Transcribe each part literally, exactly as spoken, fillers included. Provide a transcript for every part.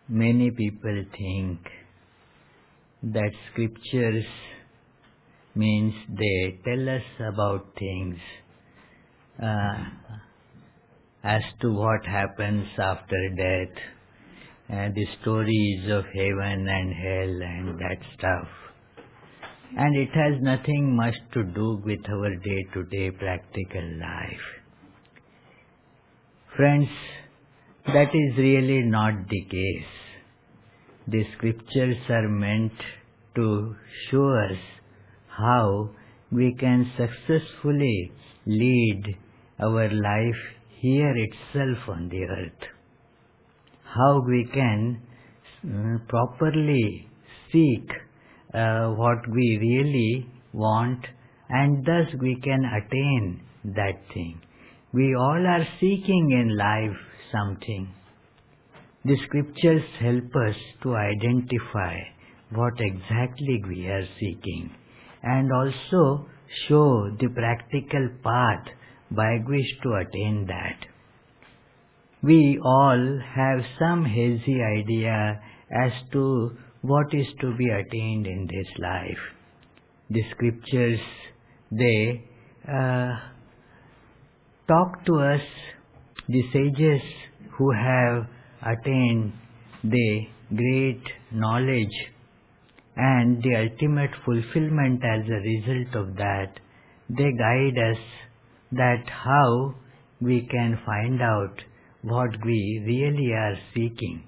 Many people think that scriptures means they tell us about things uh, as to what happens after death, and the stories of heaven and hell and that stuff. And it has nothing much to do with our day-to-day practical life. Friends, that is really not the case. The scriptures are meant to show us how we can successfully lead our life here itself on the earth. How we can uh, properly seek uh, what we really want, and thus we can attain that thing. We all are seeking in life something. The scriptures help us to identify what exactly we are seeking and also show the practical path by which to attain that. We all have some hazy idea as to what is to be attained in this life. The scriptures, they uh, talk to us, the sages who have attained the great knowledge and the ultimate fulfillment as a result of that. They guide us that how we can find out what we really are seeking.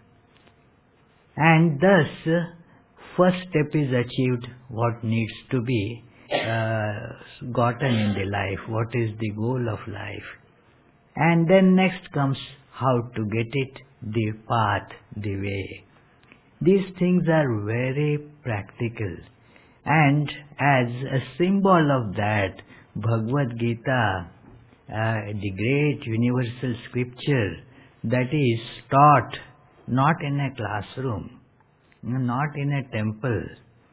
And thus, first step is achieved, what needs to be uh, gotten in the life, what is the goal of life. And then next comes how to get it, the path, the way. These things are very practical. And as a symbol of that, Bhagavad Gita, uh, the great universal scripture that is taught not in a classroom, not in a temple,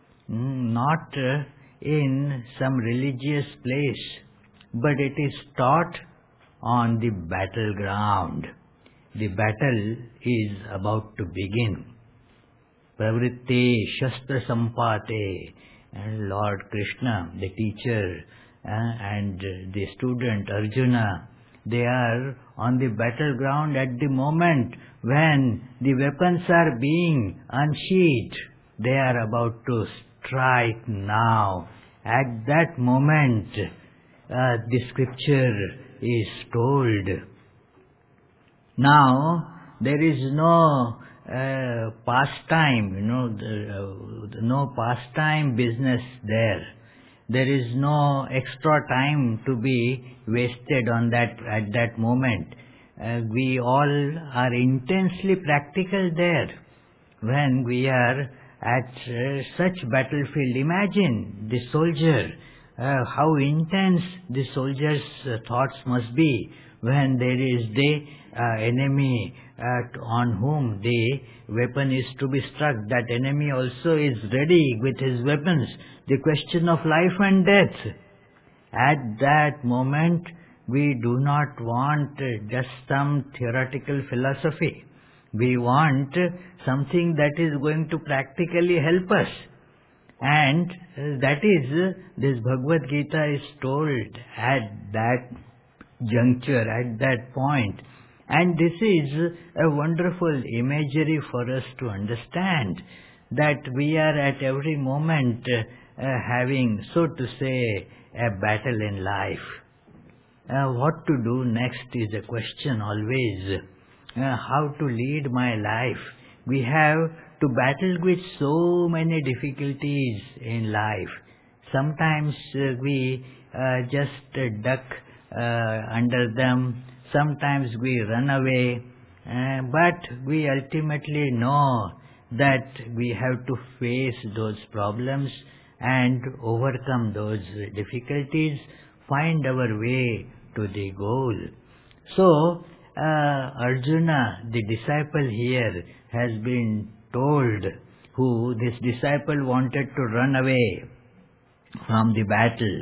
not uh, in some religious place, but it is taught on the battleground. The battle is about to begin. Pravritte Shastra Sampate, and Lord Krishna, the teacher, uh, and the student Arjuna, they are on the battleground at the moment when the weapons are being unsheathed. They are about to strike now. At that moment, uh, the scripture is told. Now, there is no uh, pastime, you know, the, uh, no pastime business there. There is no extra time to be wasted on that at that moment. Uh, we all are intensely practical there. When we are at uh, such battlefield, imagine the soldier, uh, how intense the soldier's uh, thoughts must be when there is the uh, enemy uh, on whom the weapon is to be struck. That enemy also is ready with his weapons. The question of life and death. At that moment, we do not want uh, just some theoretical philosophy. We want uh, something that is going to practically help us. And uh, that is, uh, this Bhagavad Gita is told at that juncture, at that point. And this is a wonderful imagery for us to understand that we are at every moment uh, uh, having, so to say, a battle in life. Uh, what to do next is a question always. Uh, how to lead my life. We have to battle with so many difficulties in life. Sometimes uh, we uh, just uh, duck uh, under them. Sometimes we run away. Uh, but we ultimately know that we have to face those problems and overcome those difficulties, find our way to the goal. So, uh, Arjuna, the disciple here, has been told, who this disciple wanted to run away from the battle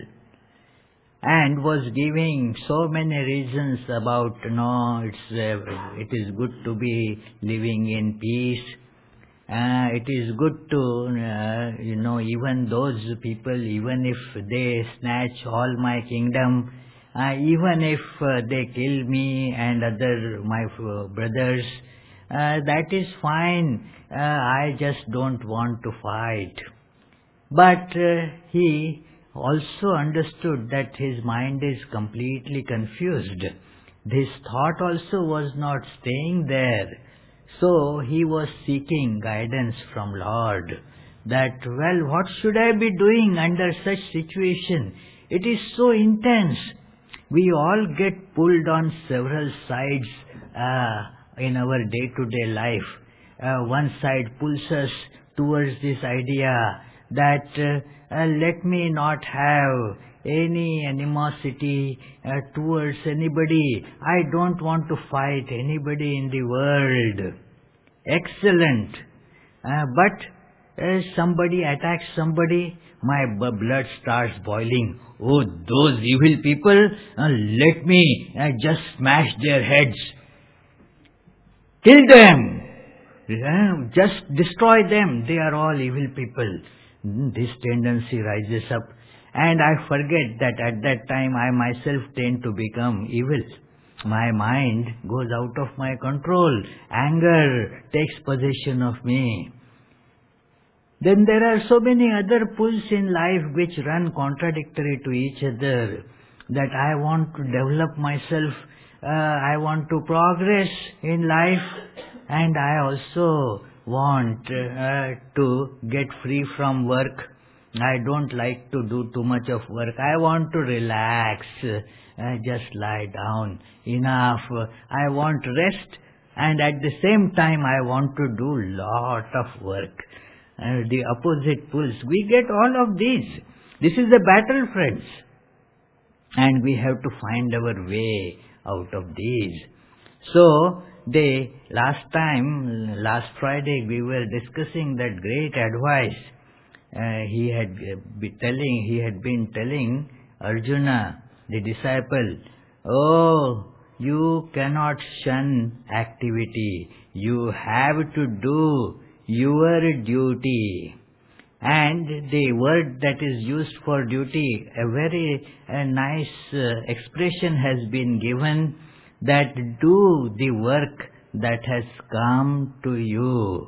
and was giving so many reasons about, no, it's uh, it is good to be living in peace, Uh, it is good to, uh, you know, even those people, even if they snatch all my kingdom, uh, even if uh, they kill me and other my uh, brothers, uh, that is fine. Uh, I just don't want to fight. But uh, he also understood that his mind is completely confused. This thought also was not staying there. So he was seeking guidance from Lord. That, well, what should I be doing under such situation? It is so intense. We all get pulled on several sides uh, in our day-to-day life. Uh, one side pulls us towards this idea that uh, uh, let me not have any animosity uh, towards anybody. I don't want to fight anybody in the world. Excellent. Uh, but uh, somebody attacks somebody, my b- blood starts boiling. Oh, those evil people, uh, let me uh, just smash their heads. Kill them. Uh, just destroy them. They are all evil people. This tendency rises up, and I forget that at that time I myself tend to become evil. My mind goes out of my control. Anger takes possession of me. Then there are so many other pulls in life which run contradictory to each other. That I want to develop myself, uh, I want to progress in life, and I also want uh, to get free from work. I don't like to do too much of work. I want to relax, uh, just lie down. Enough. I want rest, and at the same time I want to do lot of work. Uh, the opposite pulls. We get all of these. This is the battle, friends. And we have to find our way out of these. So, they, last time, last Friday, we were discussing that great advice. Uh, he had been telling, he had been telling Arjuna, the disciple, oh, you cannot shun activity. You have to do your duty. And the word that is used for duty, a very a nice uh, expression has been given, that do the work that has come to you.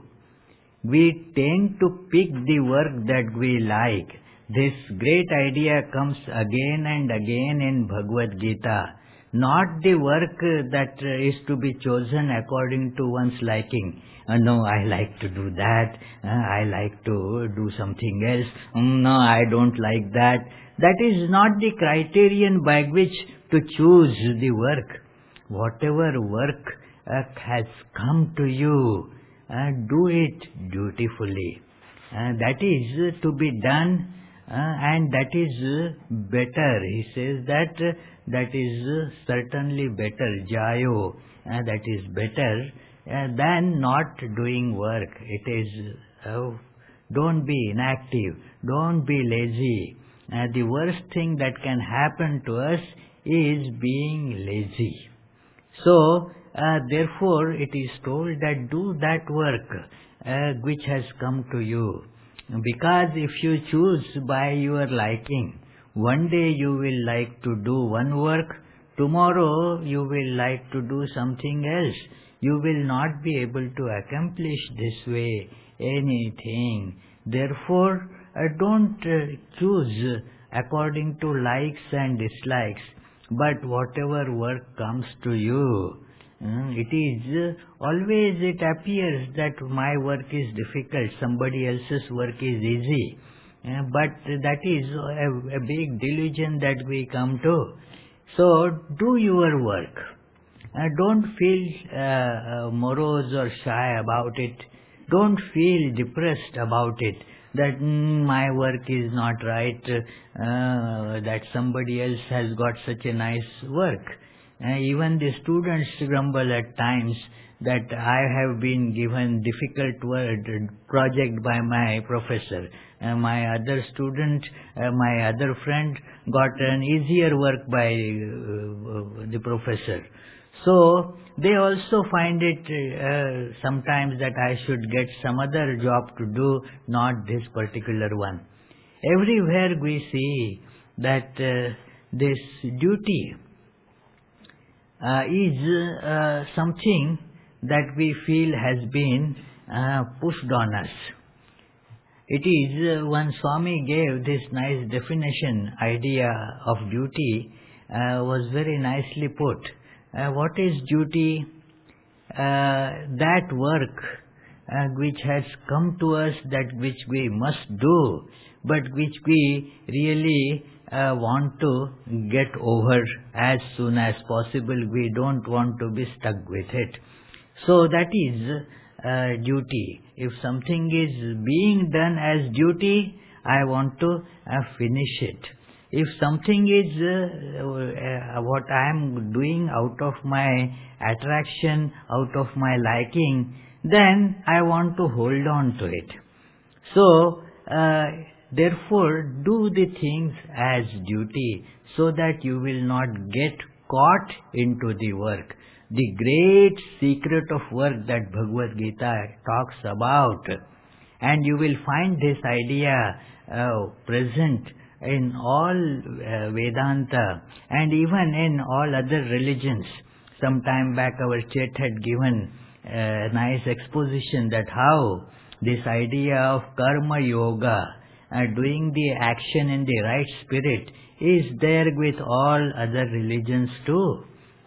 We tend to pick the work that we like. This great idea comes again and again in Bhagavad Gita. Not the work that is to be chosen according to one's liking. Uh, no, I like to do that. Uh, I like to do something else. Mm, no, I don't like that. That is not the criterion by which to choose the work. Whatever work uh, has come to you, uh, do it dutifully. Uh, that is uh, to be done, uh, and that is uh, better. He says that uh, that is uh, certainly better, jayo, uh, that is better uh, than not doing work. It is, uh, don't be inactive, don't be lazy. Uh, the worst thing that can happen to us is being lazy. So, uh, therefore, it is told that do that work uh, which has come to you. Because if you choose by your liking, one day you will like to do one work, tomorrow you will like to do something else. You will not be able to accomplish this way anything. Therefore, uh, don't uh, choose according to likes and dislikes, but whatever work comes to you. Uh, it is uh, always it appears that my work is difficult, somebody else's work is easy. Uh, but that is a, a big delusion that we come to. So do your work. Uh, don't feel uh, uh, morose or shy about it. Don't feel depressed about it. That mm, my work is not right, uh, that somebody else has got such a nice work. Uh, even the students grumble at times that I have been given difficult word, project by my professor. Uh, my other student, uh, my other friend got an easier work by uh, the professor. So they also find it uh, sometimes that I should get some other job to do, not this particular one. Everywhere we see that uh, this duty uh, is uh, something that we feel has been uh, pushed on us. It is uh, when Swami gave this nice definition, idea of duty uh, was very nicely put. Uh, what is duty? Uh, that work uh, which has come to us, that which we must do, but which we really uh, want to get over as soon as possible. We don't want to be stuck with it. So that is uh, duty. If something is being done as duty, I want to uh, finish it. If something is uh, uh, what I am doing out of my attraction, out of my liking, then I want to hold on to it. So, uh, therefore, do the things as duty so that you will not get caught into the work. The great secret of work that Bhagavad Gita talks about, and you will find this idea uh, present in all uh, Vedanta and even in all other religions. Some time back our Chet had given a nice exposition that how this idea of karma yoga, uh, doing the action in the right spirit, is there with all other religions too.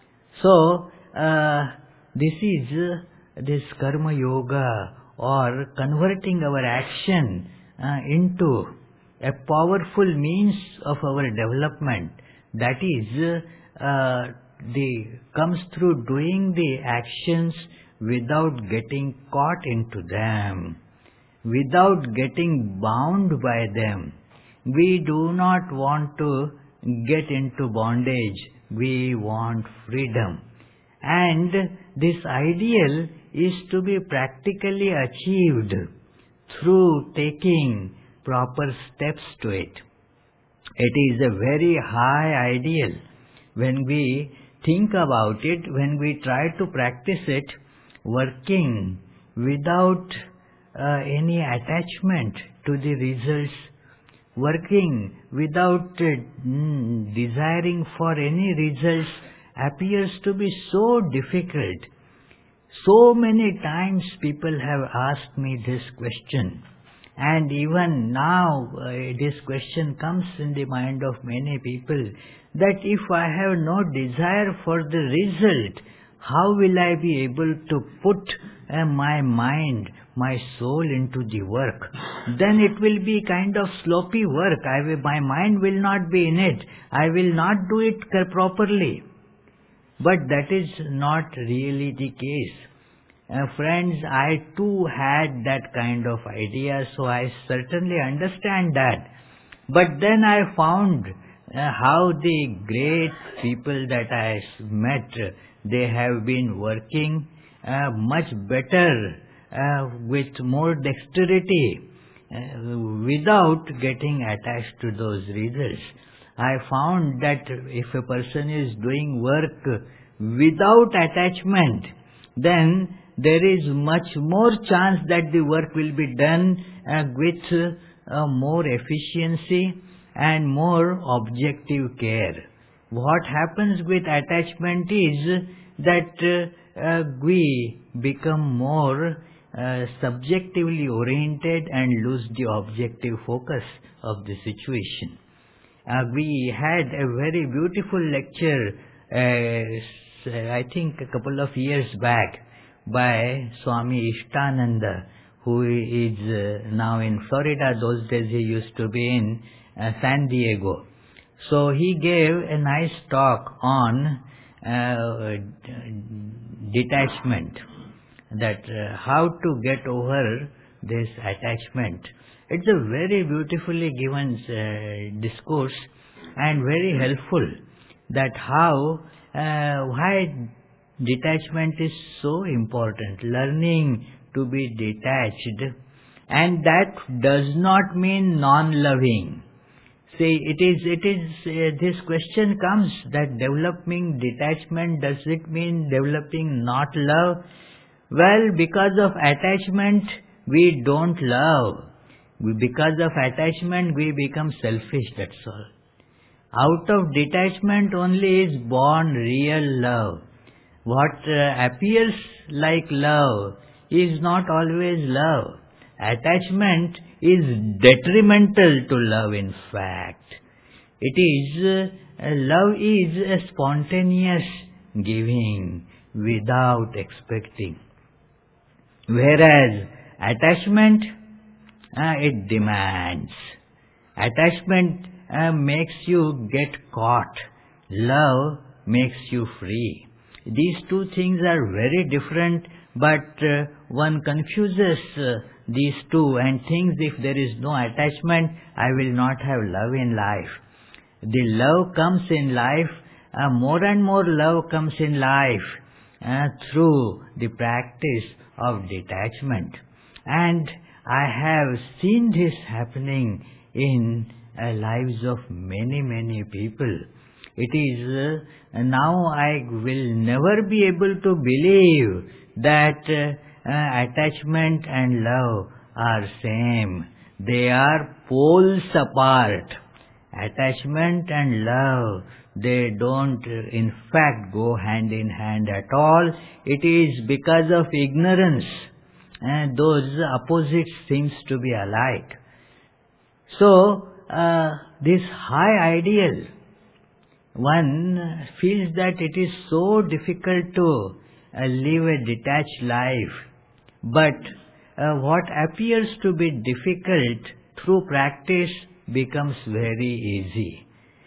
So, uh, this is uh, this karma yoga, or converting our action uh, into a powerful means of our development. That is, uh, the comes through doing the actions without getting caught into them, without getting bound by them. We do not want to get into bondage. We want freedom. And this ideal is to be practically achieved through taking proper steps to it. It is a very high ideal. When we think about it, when we try to practice it, working without uh, any attachment to the results, working without uh, mm, desiring for any results, appears to be so difficult. So many times people have asked me this question, and even now uh, this question comes in the mind of many people, that if I have no desire for the result, how will I be able to put uh, my mind, my soul into the work? Then it will be kind of sloppy work. I will, my mind will not be in it. I will not do it properly. But that is not really the case. Uh, friends, I too had that kind of idea, so I certainly understand that. But then I found uh, how the great people that I met, they have been working uh, much better, uh, with more dexterity, uh, without getting attached to those results. I found that if a person is doing work without attachment, then there is much more chance that the work will be done uh, with uh, more efficiency and more objective care. What happens with attachment is that uh, uh, we become more uh, subjectively oriented and lose the objective focus of the situation. Uh, we had a very beautiful lecture, uh, I think a couple of years back, by Swami Ishtananda, who is uh, now in Florida. Those days he used to be in uh, San Diego. So he gave a nice talk on uh, detachment, that uh, how to get over this attachment. It's a very beautifully given uh, discourse and very helpful, that how, uh, why detachment is so important, learning to be detached, and that does not mean non-loving. say it is, it is, uh, this question comes that developing detachment, does it mean developing not love? Well, because of attachment, we don't love. We, because of attachment, we become selfish, that's all. Out of detachment only is born real love. What uh, appears like love is not always love. Attachment is detrimental to love, in fact. It is, uh, love is a spontaneous giving without expecting. Whereas attachment, uh, it demands. Attachment uh, makes you get caught. Love makes you free. These two things are very different, but uh, one confuses uh, these two and thinks if there is no attachment, I will not have love in life. The love comes in life, uh, more and more love comes in life uh, through the practice of detachment. And I have seen this happening in uh, lives of many, many people. It is, uh, now I will never be able to believe that uh, uh, attachment and love are same. They are poles apart. Attachment and love, they don't uh, in fact go hand in hand at all. It is because of ignorance, and those opposites seems to be alike. So, uh, this high ideal, one feels that it is so difficult to uh, live a detached life, but uh, what appears to be difficult through practice becomes very easy.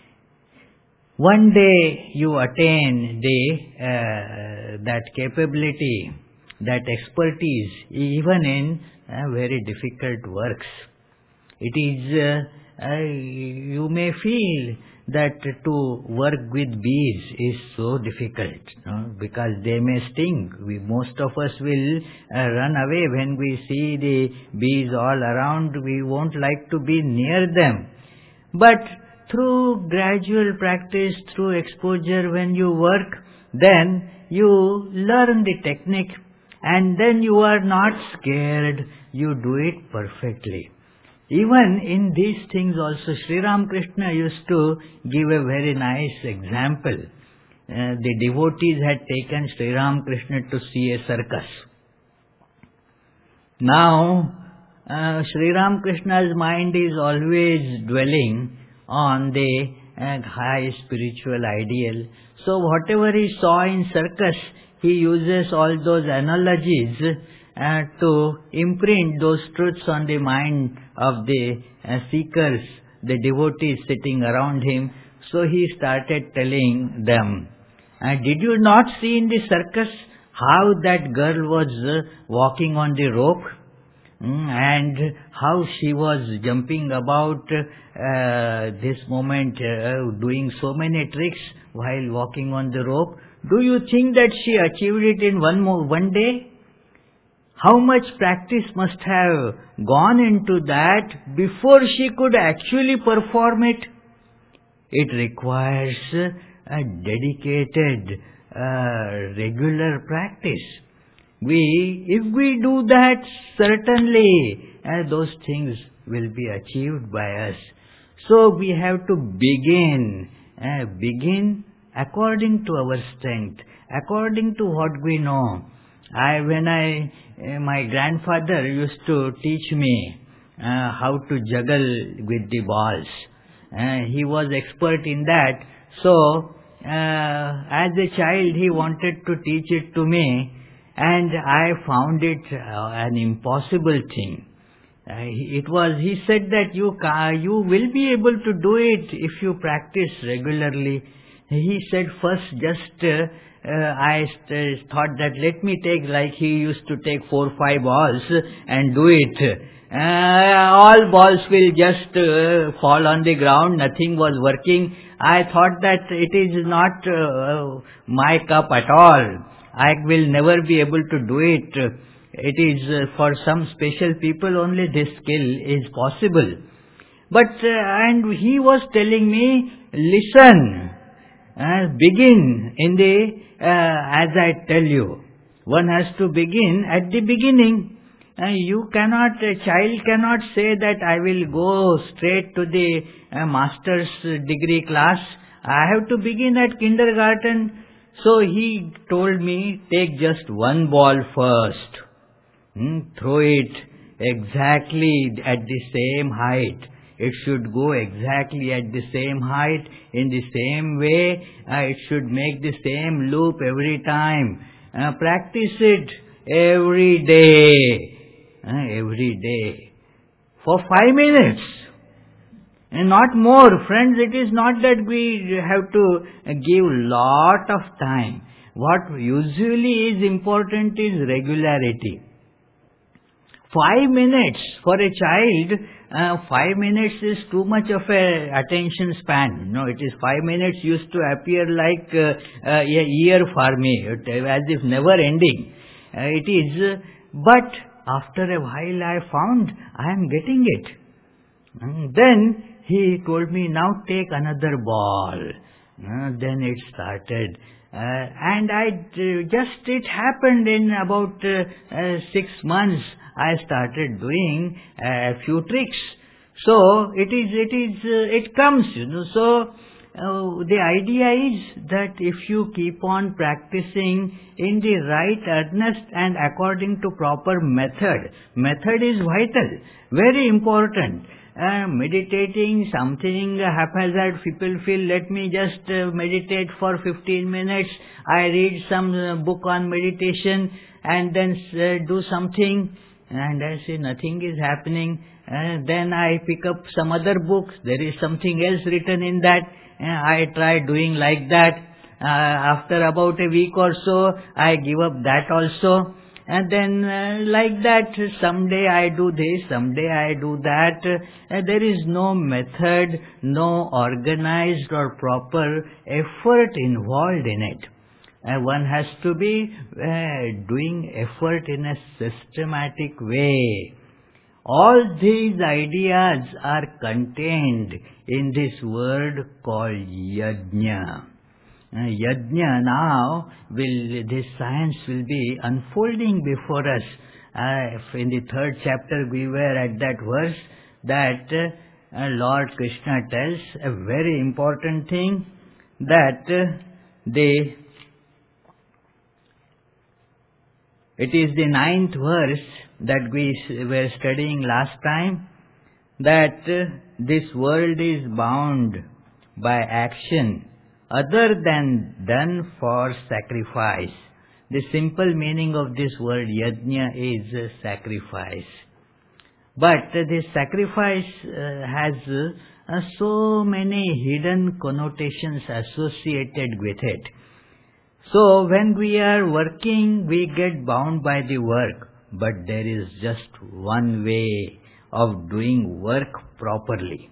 One day you attain the uh, that capability, that expertise, even in uh, very difficult works. It is, uh, uh, you may feel that to work with bees is so difficult, no? Because they may sting. We, most of us will uh, run away when we see the bees all around. We won't like to be near them. But through gradual practice, through exposure, when you work, then you learn the technique, and then you are not scared. You do it perfectly. Even in these things also, Sri Ramakrishna used to give a very nice example. Uh, the devotees had taken Sri Ramakrishna to see a circus. Now, uh, Sri Ramakrishna's mind is always dwelling on the uh, high spiritual ideal. So whatever he saw in circus, he uses all those analogies uh, to imprint those truths on the mind of the uh, seekers, the devotees sitting around him. So he started telling them, uh, did you not see in the circus how that girl was uh, walking on the rope? Mm, and how she was jumping about uh, this moment, uh, doing so many tricks while walking on the rope? Do you think that she achieved it in one mo- one day? How much practice must have gone into that before she could actually perform it? It requires a dedicated, uh, regular practice. We, if we do that, certainly uh, those things will be achieved by us. So we have to begin, uh, begin according to our strength, according to what we know. I, when I, uh, my grandfather used to teach me uh, how to juggle with the balls. Uh, he was expert in that. So, uh, as a child, he wanted to teach it to me, and I found it uh, an impossible thing. Uh, it was, he said that you ca- you will be able to do it if you practice regularly. He said first just, uh, uh, I st- thought that let me take, like he used to take four five balls and do it. Uh, all balls will just uh, fall on the ground, nothing was working. I thought that it is not uh, my cup at all. I will never be able to do it. It is uh, for some special people only this skill is possible. But, uh, and he was telling me, listen, uh, begin in the, uh, as I tell you, one has to begin at the beginning. Uh, you cannot, a child cannot say that I will go straight to the uh, master's degree class. I have to begin at kindergarten. So he told me, take just one ball first. Hmm, throw it exactly at the same height. It should go exactly at the same height, in the same way. Uh, it should make the same loop every time. Uh, practice it every day. Uh, every day. For five minutes. And not more. Friends, it is not that we have to give lot of time. What usually is important is regularity. Five minutes for a child, uh, five minutes is too much of a attention span. No, it is five minutes used to appear like uh, uh, a year for me, it, as if never ending. Uh, it is, uh, but after a while I found I am getting it. And then he told me, now take another ball. Uh, then it started. Uh, and I, uh, just it happened in about uh, uh, six months, I started doing uh, a few tricks. So it is, it is, uh, it comes, you know. So uh, the idea is that if you keep on practicing in the right earnest and according to proper method, method is vital, very important. Uh, meditating, something haphazard, people feel, let me just uh, meditate for fifteen minutes, I read some uh, book on meditation and then uh, do something, and I say nothing is happening. Uh, then I pick up some other book, there is something else written in that, uh, I try doing like that. Uh, after about a week or so, I give up that also. And then uh, like that, someday I do this, someday I do that. Uh, there is no method, no organized or proper effort involved in it. Uh, one has to be uh, doing effort in a systematic way. All these ideas are contained in this word called yajna. Uh, yajna now, will this science will be unfolding before us. Uh, in the third chapter we were at that verse that uh, Lord Krishna tells a very important thing, that uh, the it is the ninth verse that we were studying last time, that uh, this world is bound by action other than done for sacrifice. The simple meaning of this word yajna is uh, sacrifice. But uh, this sacrifice uh, has uh, so many hidden connotations associated with it. So when we are working, we get bound by the work. But there is just one way of doing work properly.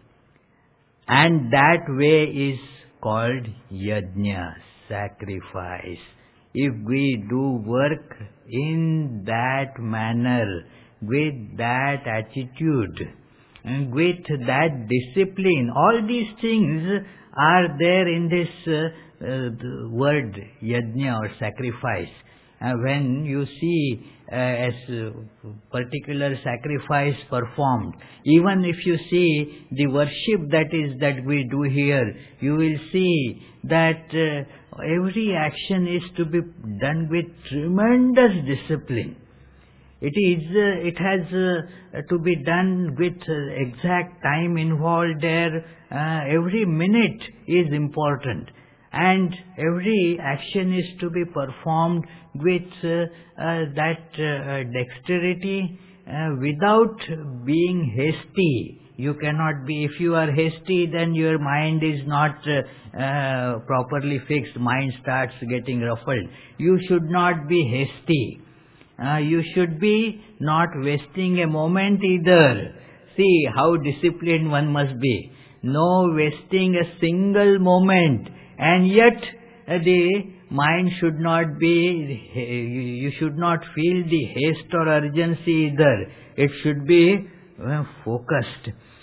And that way is called yajna, sacrifice. If we do work in that manner, with that attitude, and with that discipline, all these things are there in this uh, uh, word yajna or sacrifice. Uh, when you see uh, as uh, particular sacrifice performed, even if you see the worship that is that we do here, you will see that uh, every action is to be done with tremendous discipline. It is, uh, it has uh, to be done with uh, exact time involved there. Uh, every minute is important. And every action is to be performed with uh, uh, that uh, dexterity uh, without being hasty. You cannot be, if you are hasty, then your mind is not uh, uh, properly fixed. Mind starts getting ruffled. You should not be hasty. Uh, you should be not wasting a moment either. See how disciplined one must be. No wasting a single moment. And yet uh, the mind should not be, you should not feel the haste or urgency either. It should be uh, focused.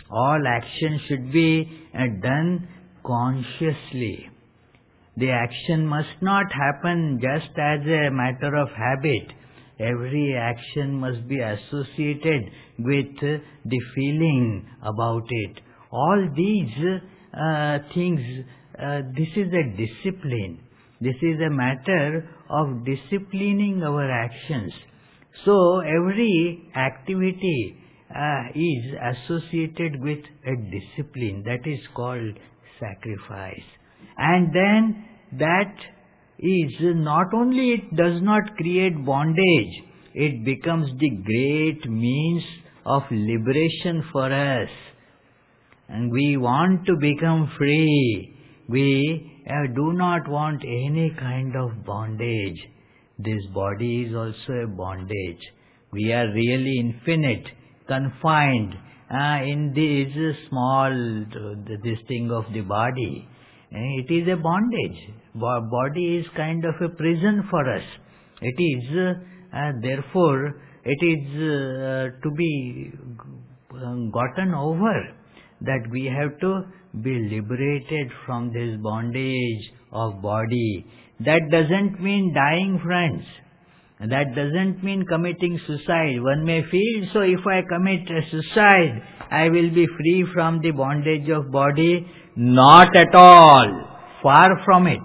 All action should be uh, done consciously. The action must not happen just as a matter of habit. Every action must be associated with uh, the feeling about it. All these uh, things, uh, this is a discipline. This is a matter of disciplining our actions. So every activity uh, is associated with a discipline that is called sacrifice. And then that is not only it does not create bondage, it becomes the great means of liberation for us. And we want to become free. We uh, do not want any kind of bondage. This body is also a bondage. We are really infinite, confined uh, in this small, uh, this thing of the body. It is a bondage. Body is kind of a prison for us. It is, uh, uh, therefore, it is uh, to be gotten over, that we have to be liberated from this bondage of body. That doesn't mean dying, friends. That doesn't mean committing suicide. One may feel, so if I commit a suicide, I will be free from the bondage of body. Not at all. Far from it.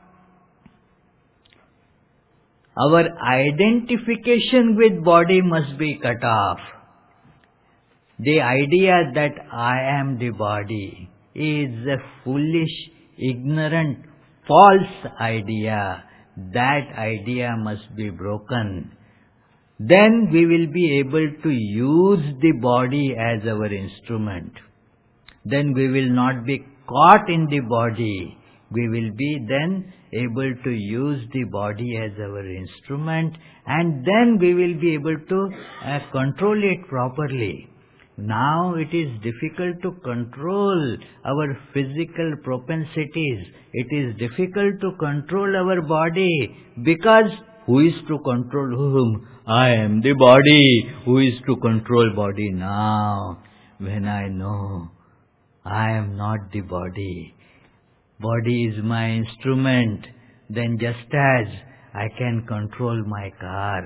Our identification with body must be cut off. The idea that I am the body is a foolish, ignorant, false idea. That idea must be broken. Then we will be able to use the body as our instrument. Then we will not be caught in the body. We will be then able to use the body as our instrument, and then we will be able to uh, control it properly. Now it is difficult to control our physical propensities. It is difficult to control our body, because who is to control whom? I am the body. Who is to control body now? When I know I am not the body, body is my instrument, then just as I can control my car,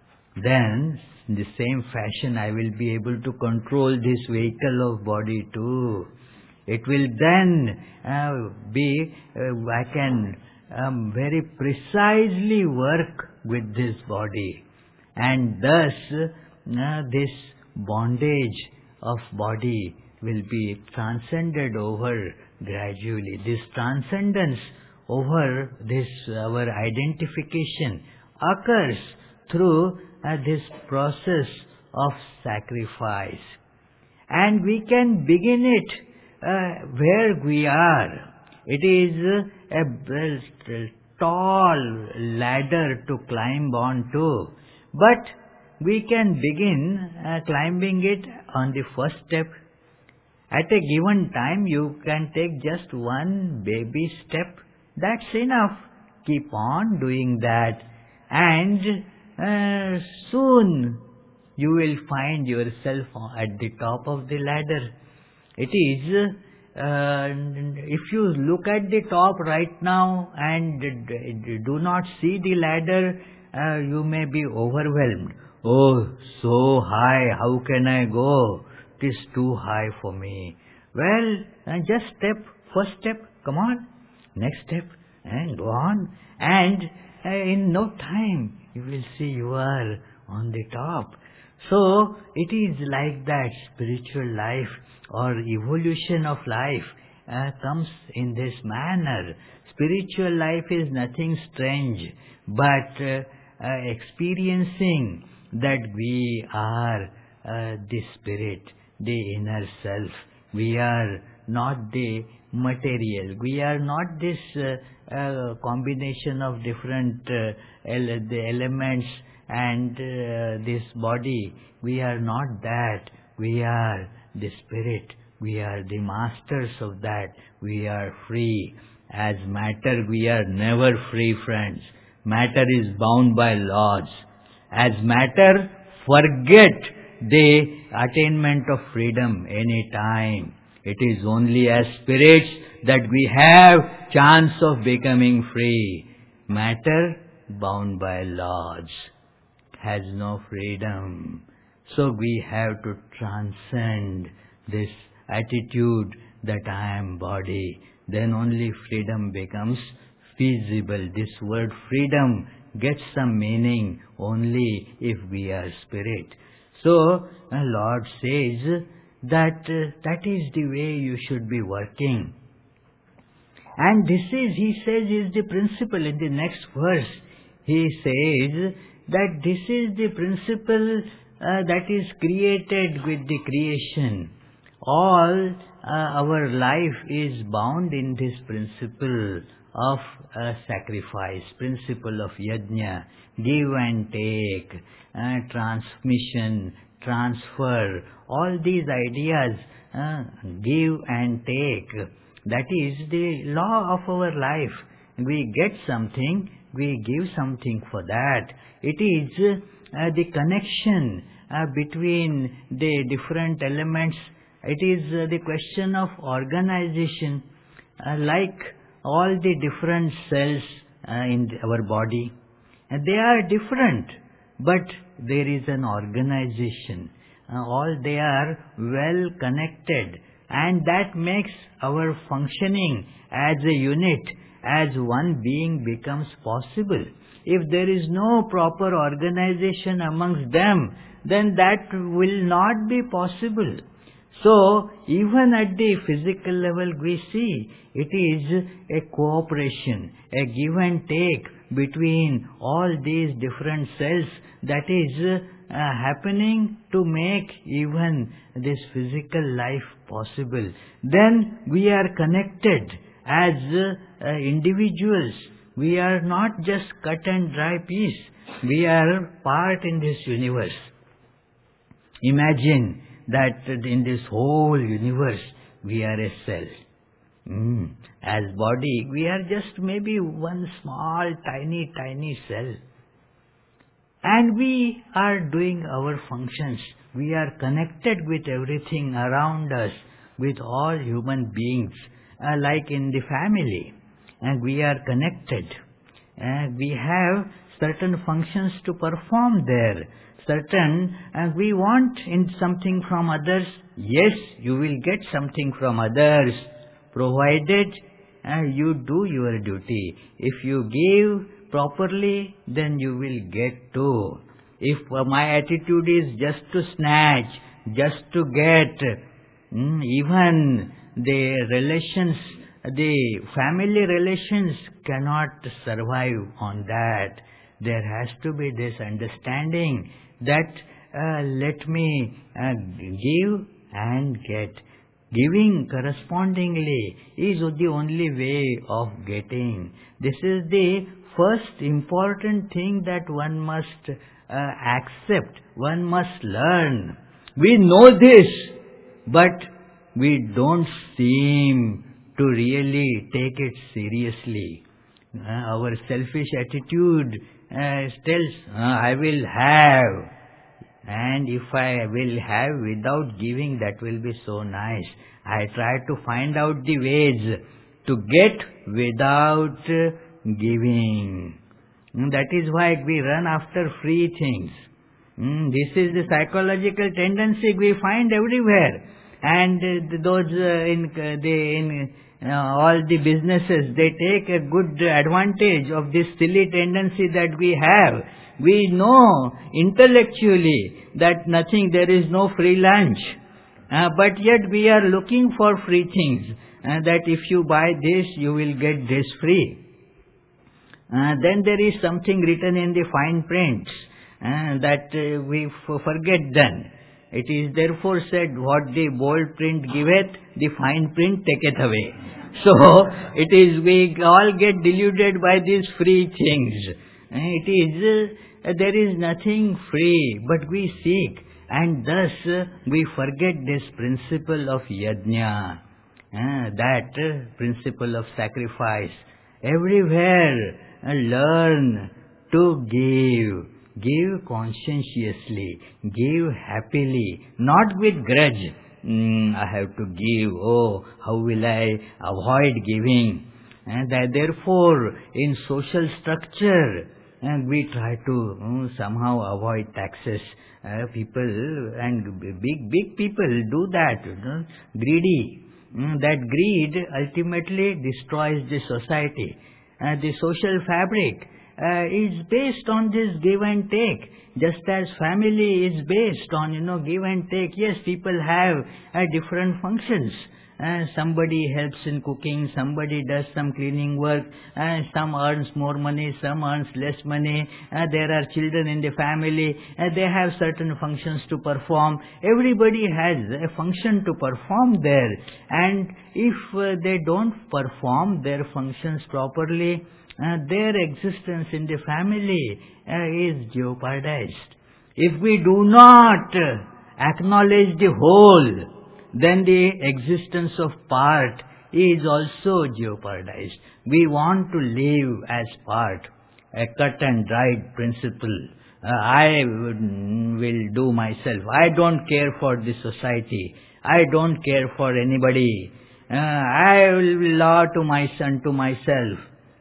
then in the same fashion I will be able to control this vehicle of body too. It will then uh, be, uh, I can um, very precisely work with this body, and thus uh, this bondage of body will be transcended over gradually. This transcendence over this, our identification, occurs through uh, this process of sacrifice. And we can begin it uh, where we are. It is a, a tall ladder to climb on to, but we can begin uh, climbing it on the first step. At a given time, you can take just one baby step. That's enough. Keep on doing that, and uh, soon you will find yourself at the top of the ladder. It is, uh, if you look at the top right now and do not see the ladder, uh, you may be overwhelmed. Oh, so high, how can I go? It is too high for me. Well, uh, just step, first step, come on, next step, and go on. And uh, in no time, you will see you are on the top. So, it is like that. Spiritual life or evolution of life uh, comes in this manner. Spiritual life is nothing strange, but uh, uh, experiencing that we are uh, the spirit, the inner self. We are not the material. We are not this uh, uh, combination of different uh, ele the elements and uh, this body. We are not that. We are the spirit. We are the masters of that. We are free. As matter, we are never free, friends. Matter is bound by laws. As matter, forget the attainment of freedom any time. It is only as spirits that we have chance of becoming free. Matter, bound by laws, has no freedom. So we have to transcend this attitude that I am body. Then only freedom becomes feasible. This word freedom gets some meaning only if we are spirit. So, the Lord says that uh, that is the way you should be working. And this is, he says, is the principle. In the next verse, he says that this is the principle uh, that is created with the creation. All uh, our life is bound in this principle of uh, sacrifice, principle of yajna, give and take, uh, transmission, transfer, all these ideas, uh, give and take. That is the law of our life. We get something, we give something for that. It is uh, the connection uh, between the different elements. It is uh, the question of organization, uh, like all the different cells uh, in our body. And they are different, but there is an organization. Uh, all they are well connected, and that makes our functioning as a unit, as one being becomes possible. If there is no proper organization amongst them, then that will not be possible. So, even at the physical level we see, it is a cooperation, a give and take between all these different cells that is uh, happening to make even this physical life possible. Then we are connected as uh, individuals. We are not just cut and dry piece. We are part in this universe. Imagine that in this whole universe we are a cell. Mm. As body, we are just maybe one small, tiny, tiny cell. And we are doing our functions. We are connected with everything around us, with all human beings, uh, like in the family. And we are connected. And we have certain functions to perform there. Certain, and we want in something from others. Yes, you will get something from others, provided uh, you do your duty. If you give properly, then you will get too. If uh, my attitude is just to snatch, just to get, mm, even the relations, the family relations cannot survive on that. There has to be this understanding that uh, let me uh, give and get. Giving correspondingly is the only way of getting. This is the first important thing that one must uh, accept, one must learn. We know this, but we don't seem to really take it seriously. Uh, our selfish attitude uh, tells, uh, I will have. And if I will have without giving, that will be so nice. I try to find out the ways to get without uh, giving. Mm, that is why we run after free things. Mm, this is the psychological tendency we find everywhere. And uh, those uh, in, uh, they, in uh, all the businesses, they take a good advantage of this silly tendency that we have. We know intellectually that nothing, there is no free lunch. Uh, but yet we are looking for free things. Uh, that if you buy this, you will get this free. Uh, then there is something written in the fine print uh, that uh, we f- forget then. It is therefore said, what the bold print giveth, the fine print taketh away. So, it is, we all get deluded by these free things. It is, uh, there is nothing free, but we seek, and thus uh, we forget this principle of yajna, uh, that uh, principle of sacrifice. Everywhere uh, learn to give. Give conscientiously, give happily, not with grudge. Mm, I have to give, oh, how will I avoid giving? And that therefore, in social structure, and we try to um, somehow avoid taxes. Uh, people and big, big people do that, you know, greedy. Mm, that greed ultimately destroys the society. Uh, the social fabric uh, is based on this give and take. Just as family is based on, you know, give and take. Yes, people have uh, different functions. Uh, somebody helps in cooking, somebody does some cleaning work, uh, some earns more money, some earns less money, uh, there are children in the family, uh, they have certain functions to perform. Everybody has a function to perform there, and if uh, they don't perform their functions properly, uh, their existence in the family uh, is jeopardized. If we do not uh, acknowledge the whole, then the existence of part is also jeopardized. We want to live as part, a cut and dried principle. Uh, I will do myself. I don't care for the society. I don't care for anybody. Uh, I will law to my son, to myself.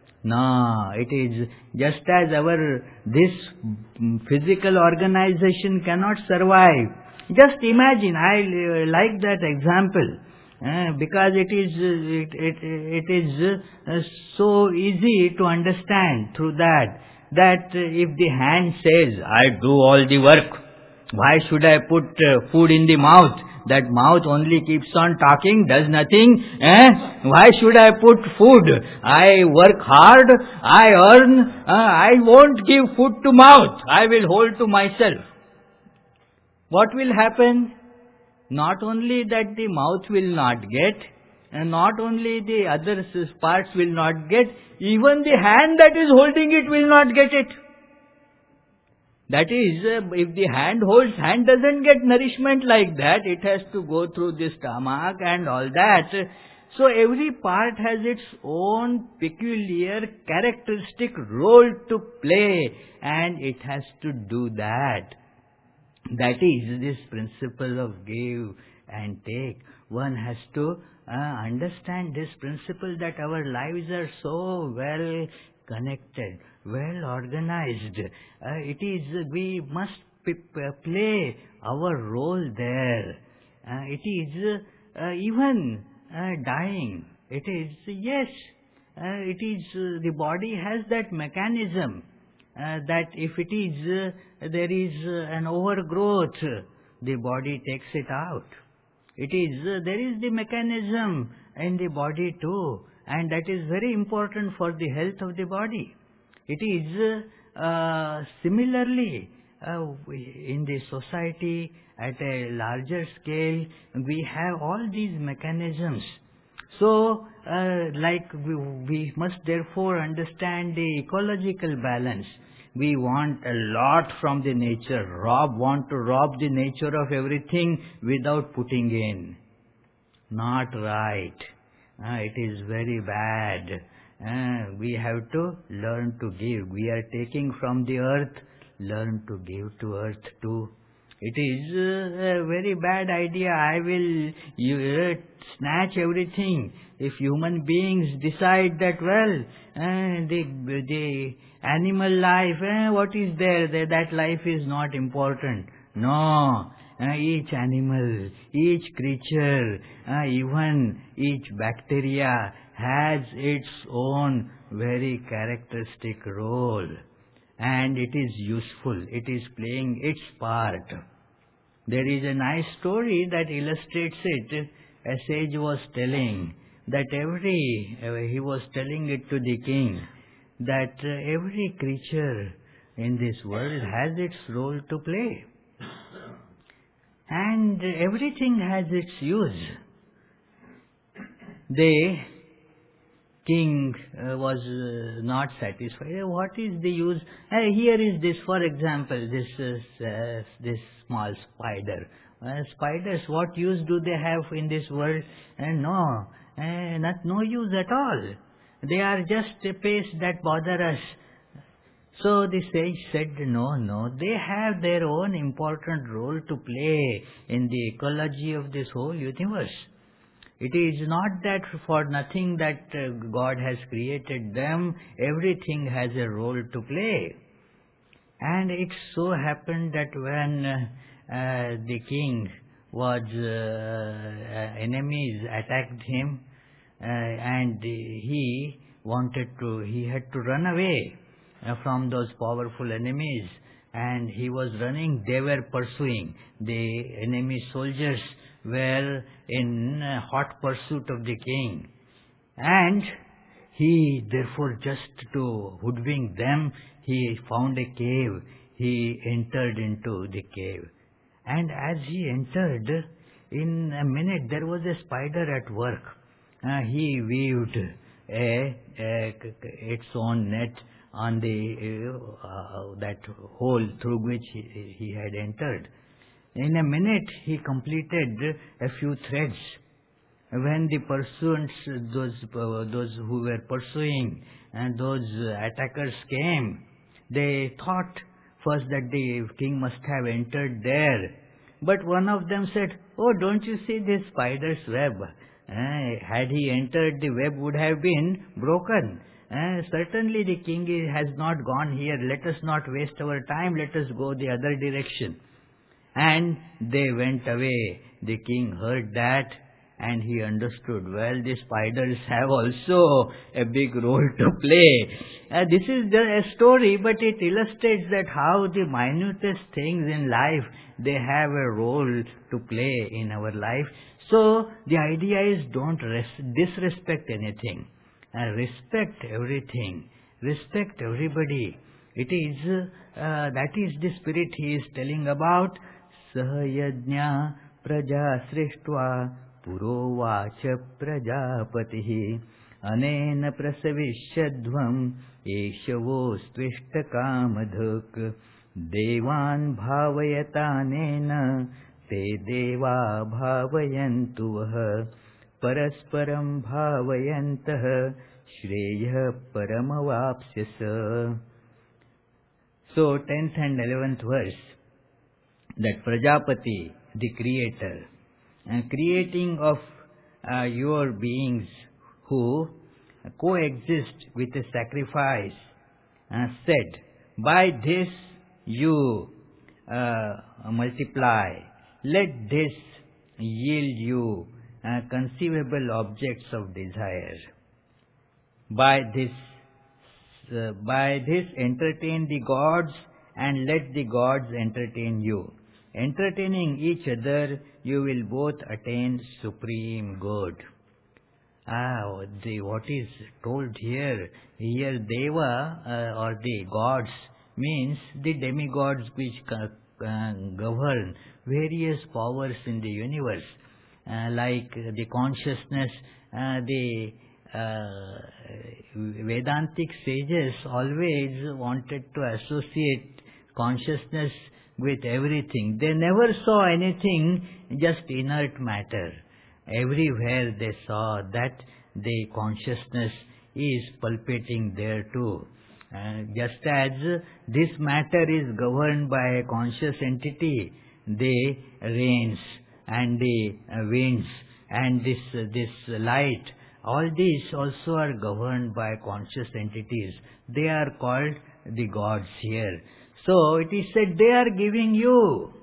No, it is just as our, this physical organization cannot survive. Just imagine, I uh, like that example uh, because it is uh, it, it, it is uh, so easy to understand through that, that uh, if the hand says, I do all the work, why should I put uh, food in the mouth? That mouth only keeps on talking, does nothing. Eh? Why should I put food? I work hard, I earn, uh, I won't give food to mouth, I will hold to myself. What will happen? Not only that the mouth will not get, and not only the other parts will not get, even the hand that is holding it will not get it. That is, uh, if the hand holds, hand doesn't get nourishment like that. It has to go through the stomach and all that. So every part has its own peculiar characteristic role to play, and it has to do that. That is this principle of give and take. One has to uh, understand this principle, that our lives are so well connected, well organized. Uh, it is, we must p- p- play our role there. Uh, it is uh, even uh, dying. It is, yes, uh, it is, uh, the body has that mechanism. Uh, that if it is, uh, there is uh, an overgrowth, the body takes it out. It is, uh, there is the mechanism in the body too, and that is very important for the health of the body. It is uh, uh, similarly uh, in the society at a larger scale, we have all these mechanisms. So, uh, like we, we must therefore understand the ecological balance. We want a lot from the nature, rob, want to rob the nature of everything without putting in. Not right. Uh, it is very bad. Uh, we have to learn to give. We are taking from the earth, learn to give to earth too. It is uh, a very bad idea. I will you, uh, snatch everything. If human beings decide that, well, uh, the, the animal life, uh, what is there? The, that life is not important. No. Uh, each animal, each creature, uh, even each bacteria has its own very characteristic role. And it is useful. It is playing its part. There is a nice story that illustrates it. A sage was telling that every, uh, he was telling it to the king, that uh, every creature in this world has its role to play. And everything has its use. The king uh, was uh, not satisfied. What is the use? Uh, here is this, for example, this uh, uh, this small spider. Uh, spiders, what use do they have in this world? Uh, no, uh, not no use at all. They are just a pest that bother us. So the sage said, no, no, they have their own important role to play in the ecology of this whole universe. It is not that for nothing that uh, God has created them, everything has a role to play. And it so happened that when uh, uh, the king was, uh, uh, enemies attacked him, uh, and he wanted to, he had to run away uh, from those powerful enemies, and he was running, they were pursuing. The enemy soldiers were in uh, hot pursuit of the king. And he, therefore, just to hoodwink them, he found a cave. He entered into the cave. And as he entered, in a minute there was a spider at work. Uh, he weaved a, a, its own net on the uh, that hole through which he, he had entered. In a minute he completed a few threads. When the pursuants, those uh, those who were pursuing and those attackers came, they thought first that the king must have entered there. But one of them said, "Oh, don't you see this spider's web? Uh, had he entered, the web would have been broken. Uh, certainly the king has not gone here. Let us not waste our time. Let us go the other direction." And they went away. The king heard that, and he understood, well, the spiders have also a big role to play. Uh, this is the, a story, but it illustrates that how the minutest things in life, they have a role to play in our life. So the idea is don't res- disrespect anything. Uh, respect everything. Respect everybody. It is, uh, that is the spirit he is telling about. Sahayajna praja srishtva purovacha prajapatihi anena prasavishyadvam eshavo stvishta devan bhavayatanena te deva bhavayantu parasparam bhavayantah shreya paramavapsyasa. So, tenth and eleventh verse, that Prajapati, the creator, uh, creating of uh, your beings who coexist with a sacrifice, uh, said, by this you uh, multiply, let this yield you uh, conceivable objects of desire. By this, uh, by this entertain the gods, and let the gods entertain you. Entertaining each other, you will both attain supreme good. Ah, the, what is told here, here Deva uh, or the gods means the demigods which uh, uh, govern various powers in the universe, uh, like the consciousness, uh, the uh, Vedantic sages always wanted to associate consciousness with everything. They never saw anything just inert matter. Everywhere they saw that the consciousness is pulsating there too. Uh, just as this matter is governed by a conscious entity, the rains and the uh, winds and this uh, this light, all these also are governed by conscious entities. They are called the gods here. So it is said they are giving you.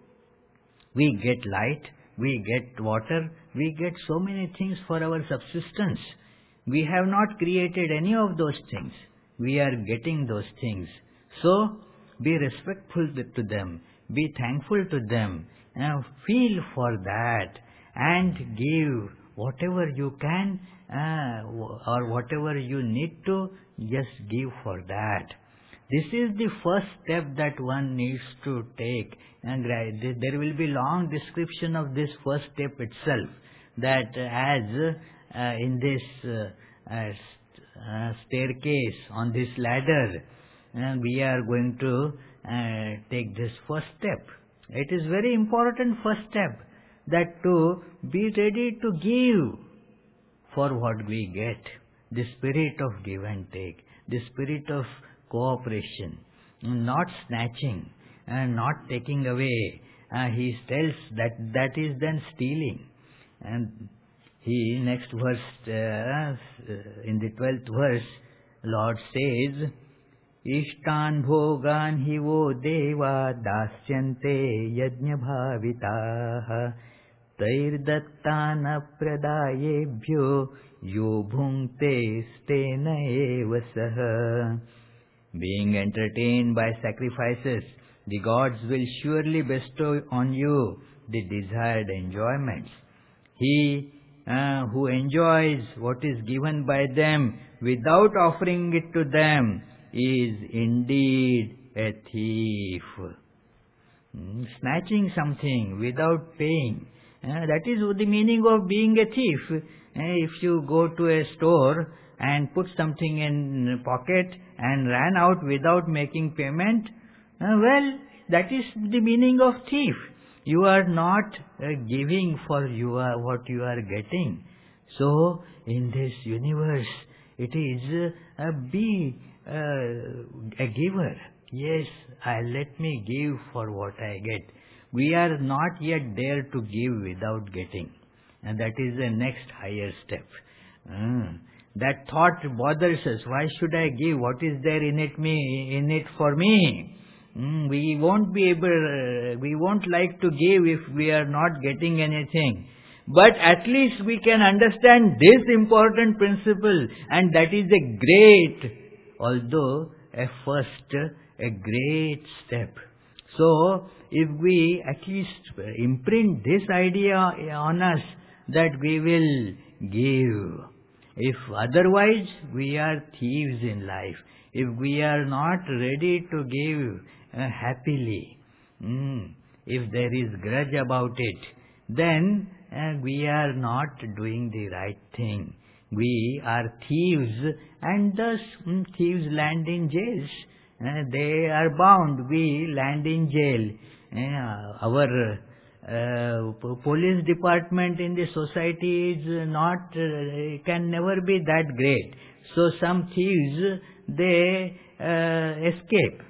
We get light, we get water, we get so many things for our subsistence. We have not created any of those things. We are getting those things. So be respectful to them, be thankful to them, and feel for that, and give whatever you can uh, or whatever you need to, just give for that. This is the first step that one needs to take, and there will be long description of this first step itself, that as uh, in this uh, uh, uh, staircase, on this ladder, uh, we are going to uh, take this first step. It is very important first step, that to be ready to give for what we get, the spirit of give and take, the spirit of cooperation, not snatching, and not taking away. Uh, he tells that that is then stealing. And he, next verse, uh, in the twelfth verse, Lord says, Ishtan bhogan hi vo deva dasyante yajna bhavitaha tairdattana pradayebhyo yo bhungte stena eva saha. Being entertained by sacrifices, the gods will surely bestow on you the desired enjoyments. He uh, who enjoys what is given by them without offering it to them is indeed a thief. Hmm, snatching something without paying, uh, that is the meaning of being a thief. Uh, if you go to a store and put something in pocket and ran out without making payment, uh, well, that is the meaning of thief. You are not uh, giving for you are what you are getting. So, in this universe, it is uh, uh, be uh, a giver. Yes, I let me give for what I get. We are not yet there to give without getting. And that is the next higher step. Uh, that thought bothers us. Why should I give? What is there in it me in it for me? Mm, we won't be able, uh, we won't like to give if we are not getting anything. But at least we can understand this important principle, and that is a great, although a first, a great step. So, if we at least imprint this idea on us, that we will give. If otherwise, we are thieves in life. If we are not ready to give uh, happily, mm, if there is grudge about it, then uh, we are not doing the right thing. We are thieves, and thus mm, thieves land in jails. Uh, they are bound. We land in jail. Uh, our uh, police department in the society is not, uh, can never be that great. So some thieves, they uh, escape.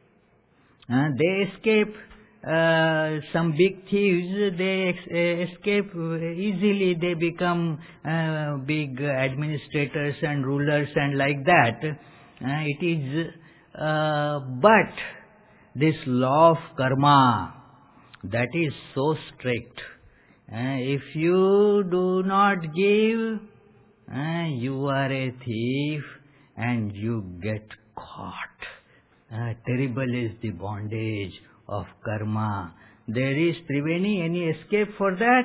Uh, they escape. Uh, some big thieves, they ex- uh, escape easily. They become uh, big administrators and rulers and like that. Uh, it is, uh, but this law of karma, that is so strict. Uh, if you do not give, uh, you are a thief and you get caught. Uh, terrible is the bondage of karma. There is, Triveni, any escape for that?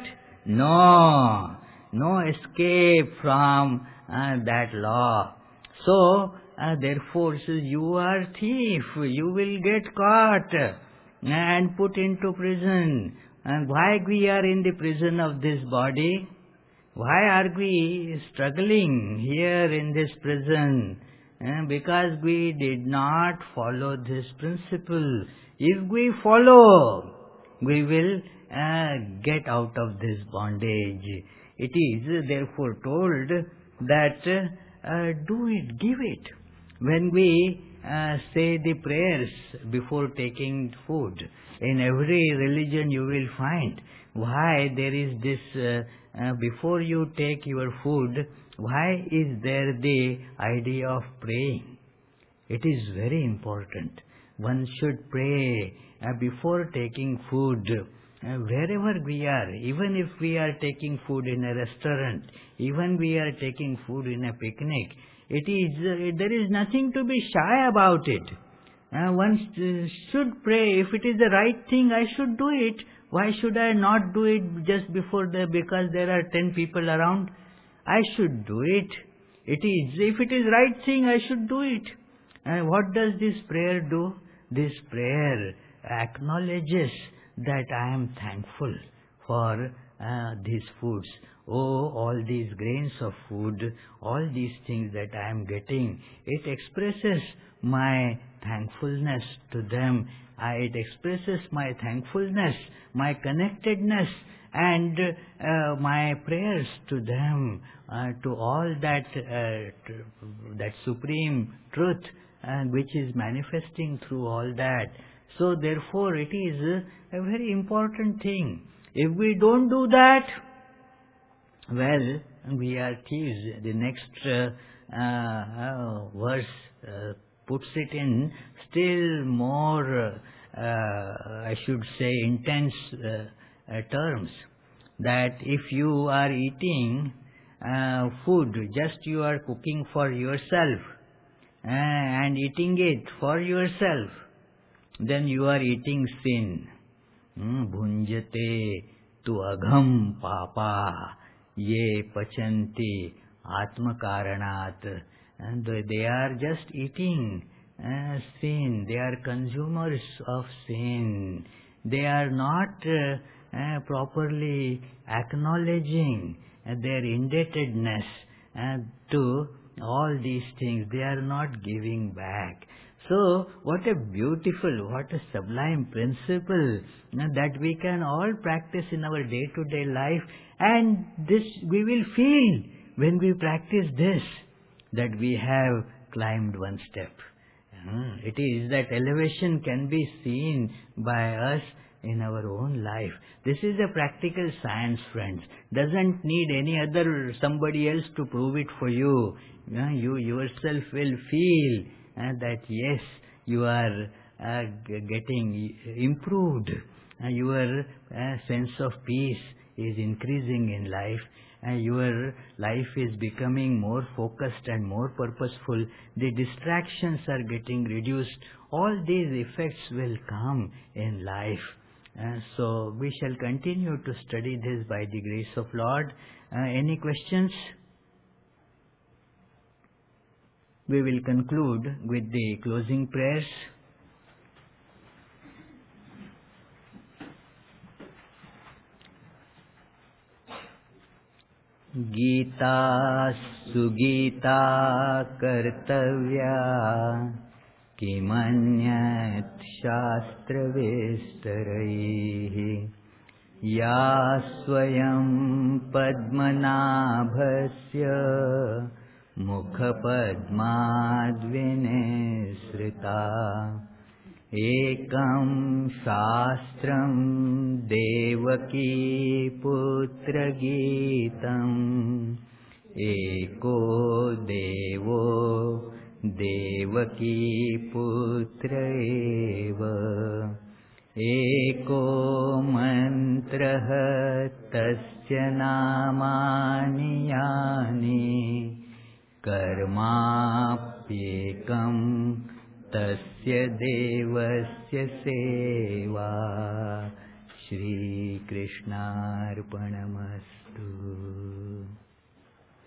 No. No escape from uh, that law. So, uh, therefore, so you are thief. You will get caught and put into prison. And why we are in the prison of this body? Why are we struggling here in this prison? Uh, because we did not follow this principle. If we follow, we will uh, get out of this bondage. It is therefore told that uh, do it, give it. When we uh, say the prayers before taking food, in every religion you will find why there is this, uh, uh, before you take your food, why is there the idea of praying? It is very important. One should pray uh, before taking food. Uh, wherever we are, even if we are taking food in a restaurant, even we are taking food in a picnic, it is uh, there is nothing to be shy about it. Uh, one sh- should pray. If it is the right thing, I should do it. Why should I not do it just before the, because there are ten people around? I should do it. It is, if it is right thing, I should do it. And what does this prayer do? This prayer acknowledges that I am thankful for uh, these foods. Oh, all these grains of food, all these things that I am getting, it expresses my thankfulness to them. I, it expresses my thankfulness, my connectedness, and uh, my prayers to them, uh, to all that uh, t- that supreme truth and which is manifesting through all that. So therefore it is a very important thing. If we don't do that, well, we are thieves. The next uh, uh, verse uh, puts it in still more, uh, I should say, intense uh, uh, terms. That if you are eating uh, food, just you are cooking for yourself uh, and eating it for yourself, then you are eating sin. Bhunjate tu agham papa ye pachanti atma karanat. And they are just eating uh, sin. They are consumers of sin. They are not uh, uh, properly acknowledging uh, their indebtedness uh, to all these things. They are not giving back. So, what a beautiful, what a sublime principle uh, that we can all practice in our day-to-day life. And this we will feel when we practice this, that we have climbed one step. Uh, it is that elevation can be seen by us in our own life. This is a practical science, friends. Doesn't need any other somebody else to prove it for you. Uh, you yourself will feel uh, that yes, you are uh, g- getting improved. Uh, your uh, sense of peace is increasing in life. And your life is becoming more focused and more purposeful. The distractions are getting reduced. All these effects will come in life. Uh, so we shall continue to study this by the grace of Lord. Uh, any questions? We will conclude with the closing prayers. Gita sugita kartavya kimanyat shastra vistaraihi ya swayam padmanabhasya mukha padmadvinesrita ekam shastram devaki putra gitam eko devo devaki putra eva eko mantraha tasya namani yani karmapyekam tasya devasya seva. Shri Krishnarpanamastu.